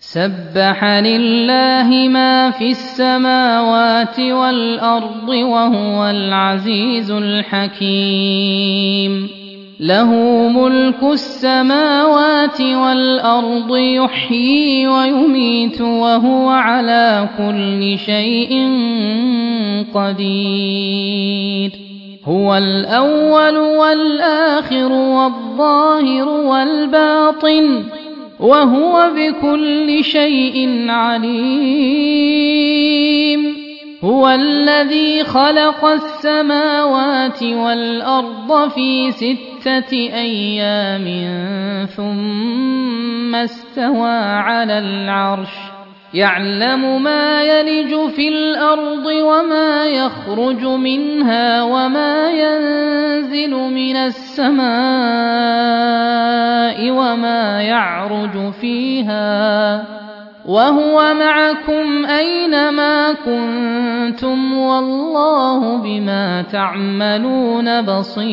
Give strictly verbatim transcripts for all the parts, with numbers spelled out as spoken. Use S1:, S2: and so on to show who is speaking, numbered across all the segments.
S1: سبح لله ما في السماوات والأرض وهو العزيز الحكيم له ملك السماوات والأرض يحيي ويميت وهو على كل شيء قدير هو الأول والآخر والظاهر والباطن وهو بكل شيء عليم هو الذي خلق السماوات والأرض في ستة أيام ثم استوى على العرش يعلم ما يلج في الأرض وما يخرج منها وما ينزل من السماء وما يعرج فيها وهو معكم أينما كنتم والله بما تعملون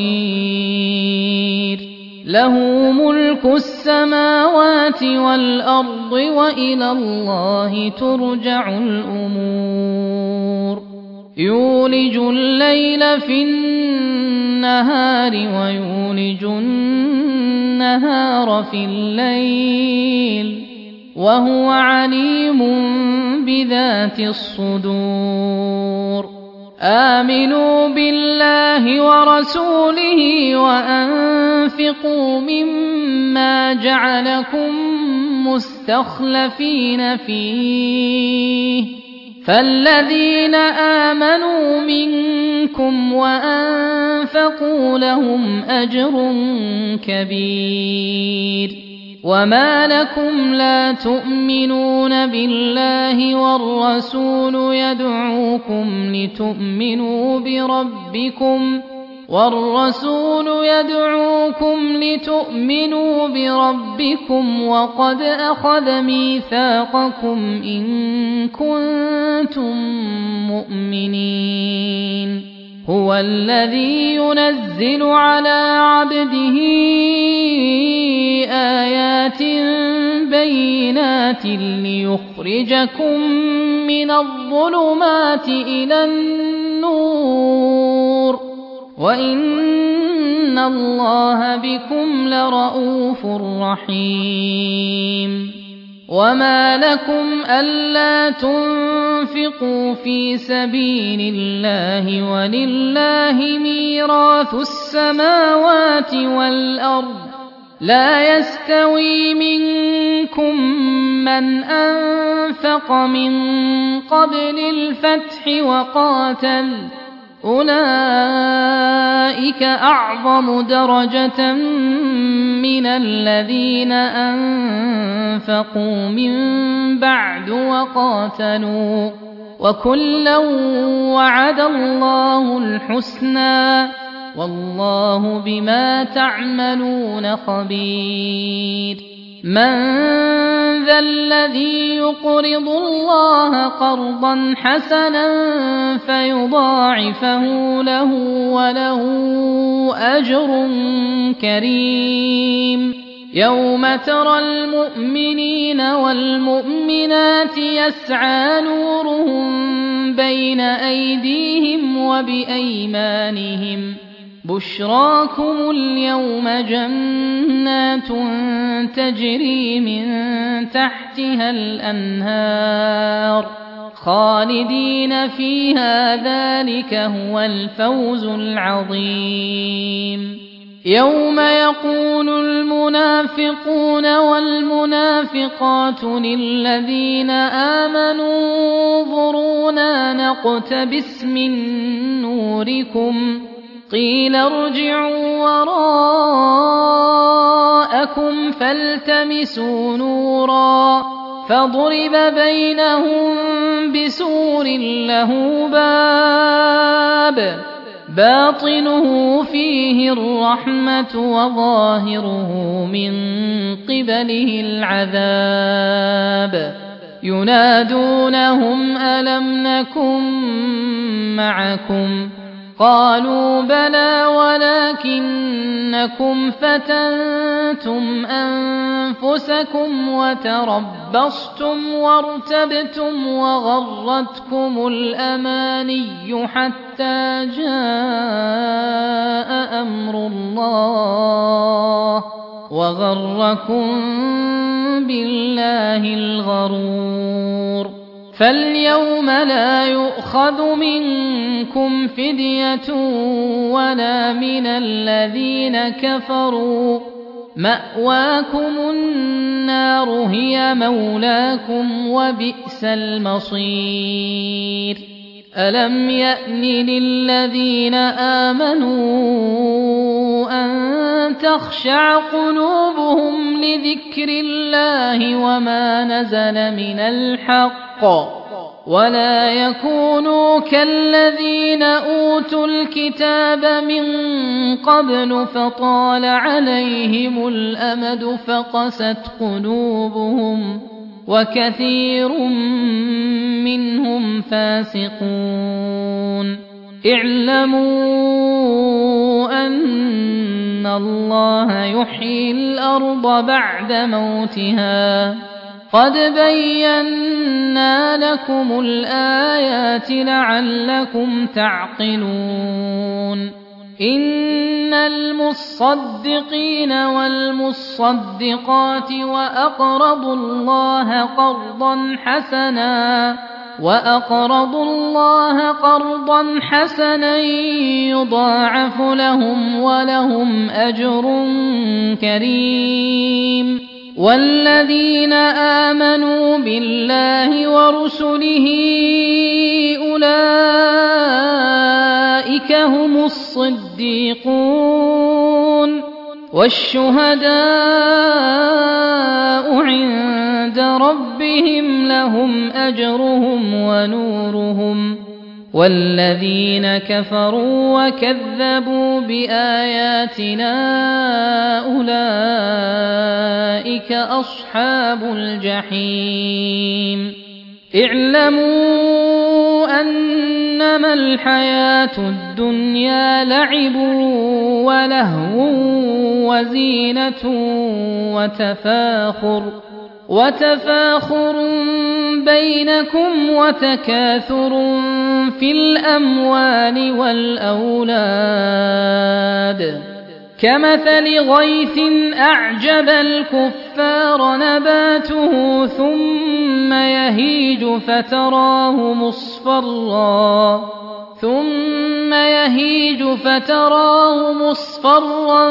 S1: بصير له ملك السماوات والأرض وإلى الله ترجع الأمور يولج الليل في النهار ويولج النهار في الليل وهو عليم بذات الصدور آمنوا بالله ورسوله وأنفقوا مما جعلكم مستخلفين فيه فالذين آمنوا منكم وأنفقوا لهم أجر كبير وما لكم لا تؤمنون بالله والرسول يدعوكم لتؤمنوا بربكم والرسول يدعوكم لتؤمنوا بربكم وقد أخذ ميثاقكم إن كنتم مؤمنين هو الذي ينزل على عبده آيات بينات ليخرجكم من الظلمات إلى النور وإن الله بكم لرءوف رحيم وما لكم ألا تنفقوا في سبيل الله ولله ميراث السماوات والأرض لا يستوي منكم من أنفق من قبل الفتح وقاتل أولئك أعظم درجة من الذين أنفقوا من بعد وقاتلوا وكلا وعد الله الحسنى والله بما تعملون خبير من ذا الذي يقرض الله قرضا حسنا فيضاعفه له وله أجر كريم يوم ترى المؤمنين والمؤمنات يسعى نورهم بين أيديهم وبأيمانهم بشراكم اليوم جنات تجري من تحتها الأنهار خالدين فيها ذلك هو الفوز العظيم يوم يقول المنافقون والمنافقات للذين آمنوا انظرونا نقتبس من نوركم قيل ارجعوا وراءكم فالتمسوا نورا فضرب بينهم بسور له باب باطنه فيه الرحمة وظاهره من قبله العذاب ينادونهم ألم نكن معكم قالوا بلى ولكنكم فتنتم أنفسكم وتربصتم وارتبتم وغرتكم الأماني حتى جاء أمر الله وغركم بالله الغرور فاليوم لا يؤخذ منكم فدية ولا من الذين كفروا مأواكم النار هي مولاكم وبئس المصير ألم يأن للذين آمنوا أن تخشع قلوبهم لذكر الله وما نزل من الحق ولا يكونوا كالذين أوتوا الكتاب من قبل فطال عليهم الأمد فقست قلوبهم وكثير منهم فاسقون اعلموا أن الله يحيي الأرض بعد موتها قد بينا لكم الآيات لعلكم تعقلون إن المصدقين والمصدقات وأقرضوا الله قرضا حسنا وأقرضوا الله قرضا حسنا يضاعف لهم ولهم أجر كريم والذين آمنوا بالله ورسله أولئك هم الصديقون والشهداء عند ربهم لهم أجرهم ونورهم والذين كفروا وكذبوا بآياتنا أولئك أصحاب الجحيم اعلموا أنما الحياة الدنيا لعب ولهو وزينة وتفاخر وتفاخر بينكم وتكاثر في الأموال والأولاد كمثل غيث أعجب الكفار نباته ثم يهيج فتراه مصفرا ثم يهيج فتراه مصفرا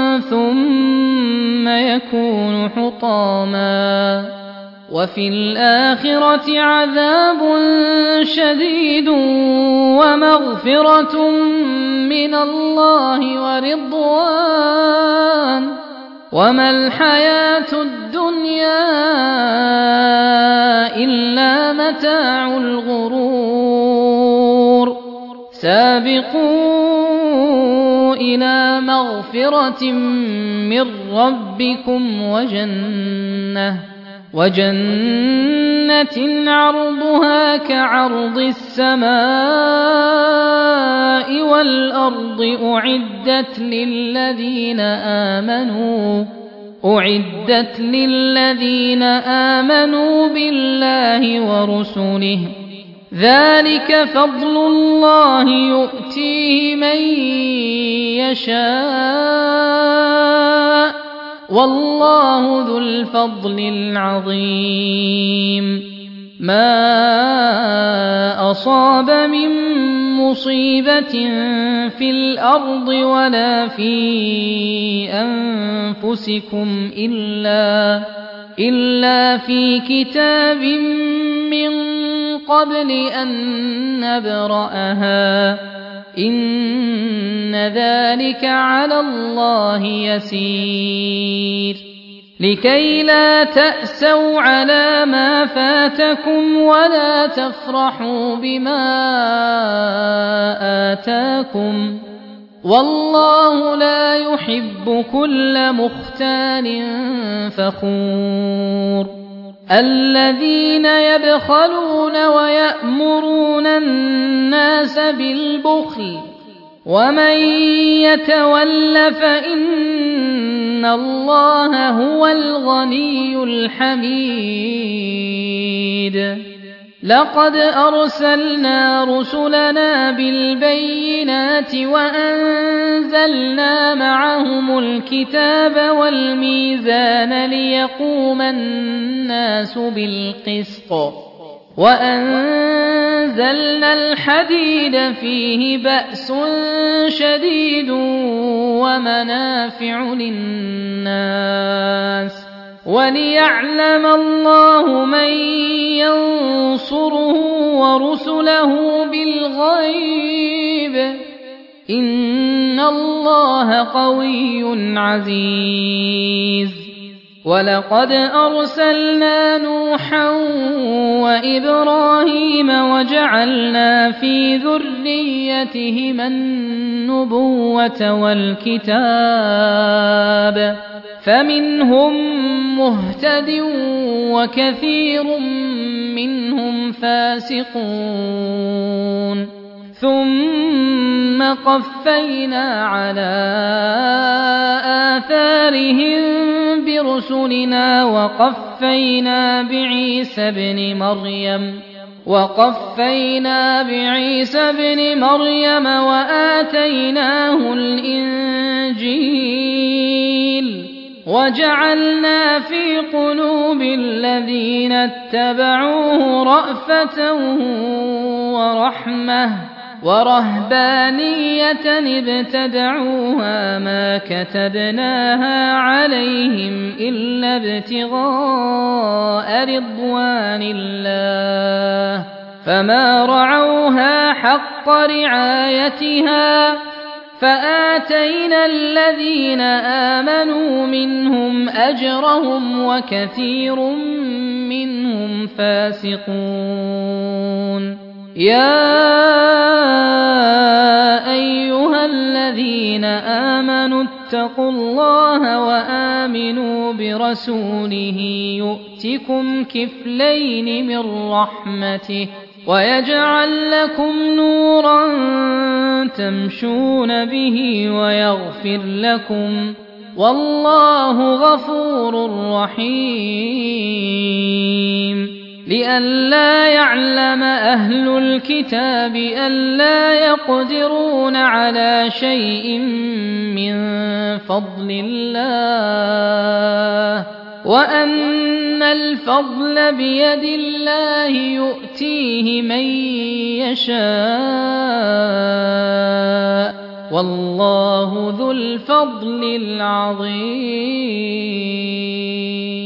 S1: ثم يكون حطاما وفي الآخرة عذاب شديد ومغفرة من الله ورضوان وما الحياة الدنيا إلا متاع الغرور سابقوا إلى مغفرة من ربكم وجنة وجنة عرضها كعرض السماء والأرض أعدت للذين آمنوا أعدت للذين آمنوا بالله ورسله ذلك فضل الله يؤتيه من يشاء والله ذو الفضل العظيم ما أصاب من مصيبة في الأرض ولا في أنفسكم إلا إلا في كتاب من قبل أن نبرأها إن ذلك على الله يسير لكي لا تأسوا على ما فاتكم ولا تفرحوا بما آتاكم والله لا يحب كل مختال فخور الذين يبخلون ويأمرون الناس بالبخل ومن يتول فإن الله هو الغني الحميد لقد أرسلنا رسلنا بالبينات وأنزلنا معهم الكتاب والميزان ليقوم الناس بالقسط وأنزلنا الحديد فيه بأس شديد ومنافع للناس وليعلم الله من ينصره ورسله بالغيب إن الله قوي عزيز ولقد أرسلنا نوحا وإبراهيم وجعلنا في ذريتهما النبوة والكتاب فمنهم مهتد وكثير منهم فاسقون ثم قفينا على آثارهم برسلنا وقفينا بعيسى بن مريم وقفينا بعيسى بن مريم وآتيناه الإنجيل وجعلنا في قلوب الذين اتبعوه رأفة ورحمة ورهبانية ابتدعوها ما كتبناها عليهم إلا ابتغاء رضوان الله فما رعوها حق رعايتها فآتينا الذين آمنوا منهم أجرهم وكثير منهم فاسقون يا أيها الذين آمنوا اتقوا الله وآمنوا برسوله يؤتكم كفلين من رحمته ويجعل لكم نورا تمشون به ويغفر لكم والله غفور رحيم لئلا يعلم أهل الكتاب ألا يقدرون على شيء من فضل الله وأن الفضل بيد الله يؤتيه من يشاء والله ذو الفضل العظيم